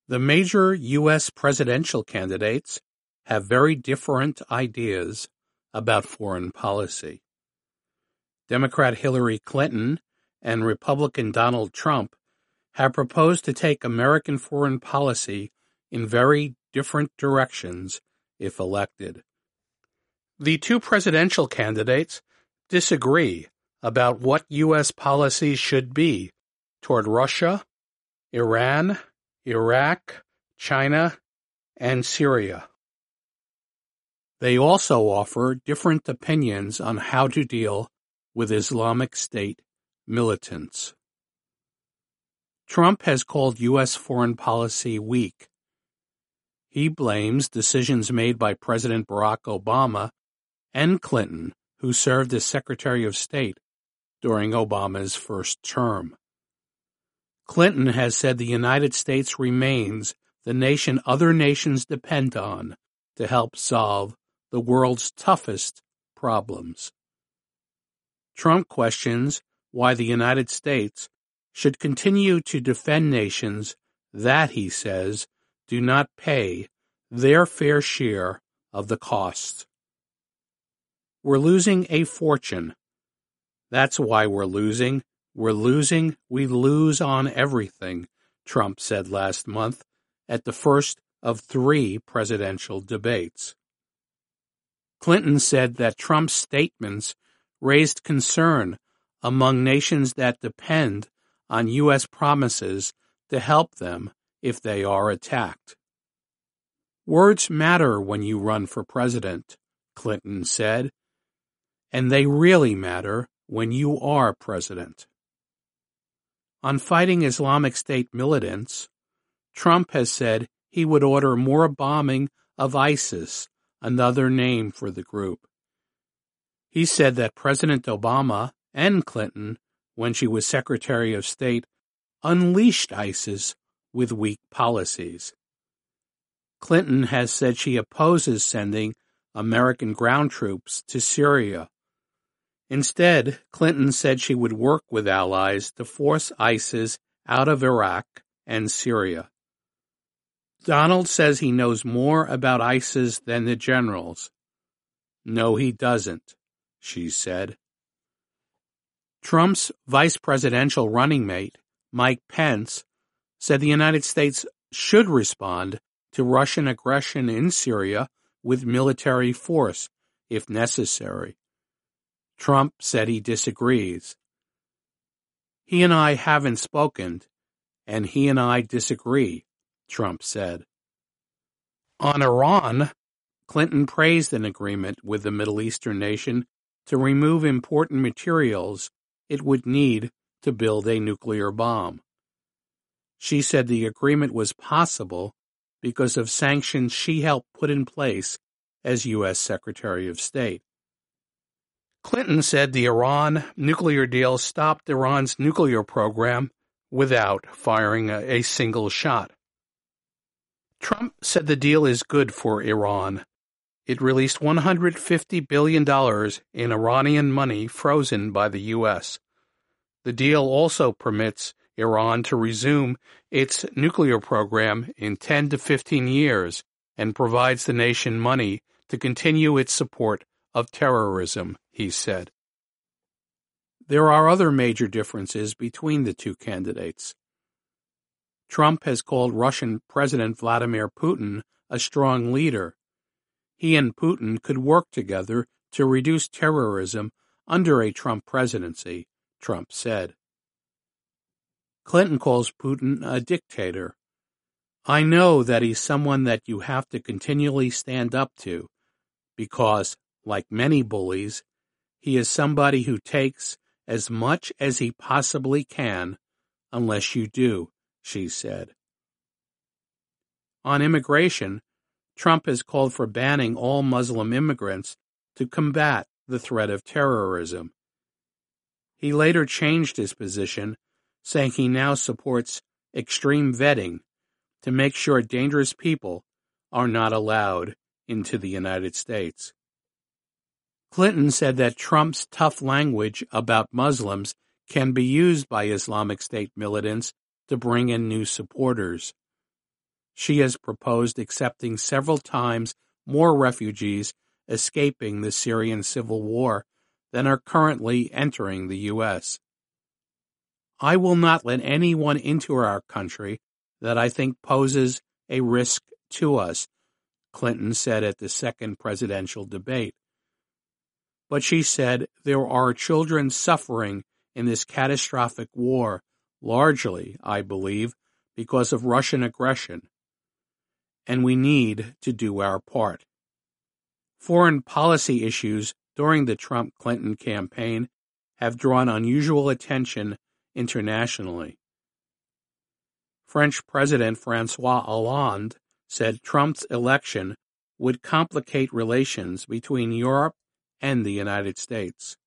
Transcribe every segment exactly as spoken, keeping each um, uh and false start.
The major U S presidential candidates have very different ideas about foreign policy. Democrat Hillary Clinton and Republican Donald Trump have proposed to take American foreign policy in very different directions if elected. The two presidential candidates disagree about what U S policy should be toward Russia, Iran, Iraq, China, and Syria. They also offer different opinions on how to deal with Islamic State militants. Trump has called U S foreign policy weak. He blames decisions made by President Barack Obama and Clinton, who served as Secretary of State during Obama's first term. Clinton has said the United States remains the nation other nations depend on to help solve the world's toughest problems. Trump questions why the United States should continue to defend nations that, he says, do not pay their fair share of the cost. We're losing a fortune. That's why we're losing. We're losing, we lose on everything, Trump said last month at the first of three presidential debates. Clinton said that Trump's statements raised concern among nations that depend on U S promises to help them if they are attacked. Words matter when you run for president, Clinton said, and they really matter when you are president. On fighting Islamic State militants, Trump has said he would order more bombing of ISIS, another name for the group. He said that President Obama and Clinton, when she was Secretary of State, unleashed ISIS with weak policies. Clinton has said she opposes sending American ground troops to Syria. Instead, Clinton said she would work with allies to force ISIS out of Iraq and Syria. Donald says he knows more about ISIS than the generals. No, he doesn't, she said. Trump's vice presidential running mate, Mike Pence, said the United States should respond to Russian aggression in Syria with military force, if necessary. Trump said he disagrees. He and I haven't spoken, and he and I disagree, Trump said. On Iran, Clinton praised an agreement with the Middle Eastern nation to remove important materials it would need to build a nuclear bomb. She said the agreement was possible because of sanctions she helped put in place as U S Secretary of State. Clinton said the Iran nuclear deal stopped Iran's nuclear program without firing a, a single shot. Trump said the deal is good for Iran. It released one hundred fifty billion dollars in Iranian money frozen by the U S. The deal also permits Iran to resume its nuclear program in ten to fifteen years and provides the nation money to continue its support of terrorism, he said. There are other major differences between the two candidates. Trump has called Russian President Vladimir Putin a strong leader. He and Putin could work together to reduce terrorism under a Trump presidency, Trump said. Clinton calls Putin a dictator. I know that he's someone that you have to continually stand up to because, like many bullies, he is somebody who takes as much as he possibly can unless you do, she said. On immigration, Trump has called for banning all Muslim immigrants to combat the threat of terrorism. He later changed his position, saying he now supports extreme vetting to make sure dangerous people are not allowed into the United States. Clinton said that Trump's tough language about Muslims can be used by Islamic State militants to bring in new supporters. She has proposed accepting several times more refugees escaping the Syrian civil war than are currently entering the U S. I will not let anyone into our country that I think poses a risk to us, Clinton said at the second presidential debate. But she said there are children suffering in this catastrophic war, largely, I believe, because of Russian aggression, and we need to do our part. Foreign policy issues during the Trump-Clinton campaign have drawn unusual attention internationally. French President François Hollande said Trump's election would complicate relations between Europe and the United States.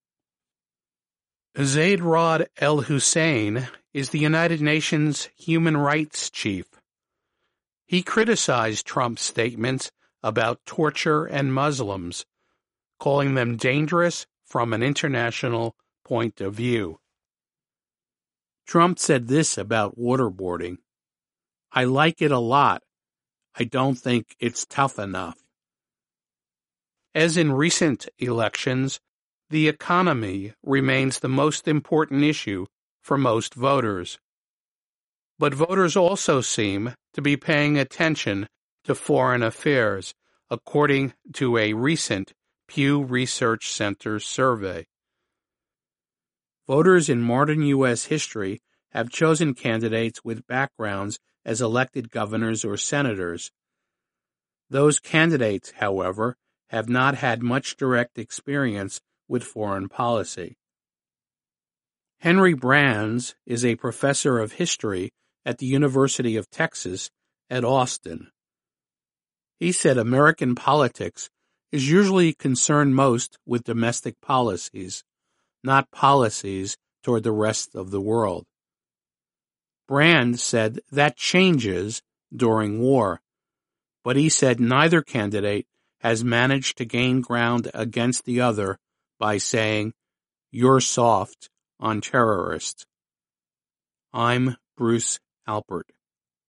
Zeid Ra'ad al-Hussein is the United Nations Human Rights Chief. He criticized Trump's statements about torture and Muslims, calling them dangerous from an international point of view. Trump said this about waterboarding: "I like it a lot. I don't think it's tough enough." As in recent elections, the economy remains the most important issue for most voters. But voters also seem to be paying attention to foreign affairs, according to a recent Pew Research Center survey. Voters in modern U S history have chosen candidates with backgrounds as elected governors or senators. Those candidates, however, have not had much direct experience with foreign policy. Henry Brands is a professor of history at the University of Texas at Austin. He said American politics is usually concerned most with domestic policies, not policies toward the rest of the world. Brand said that changes during war, but he said neither candidate has managed to gain ground against the other by saying, "You're soft on terrorists." I'm Bruce Alpert.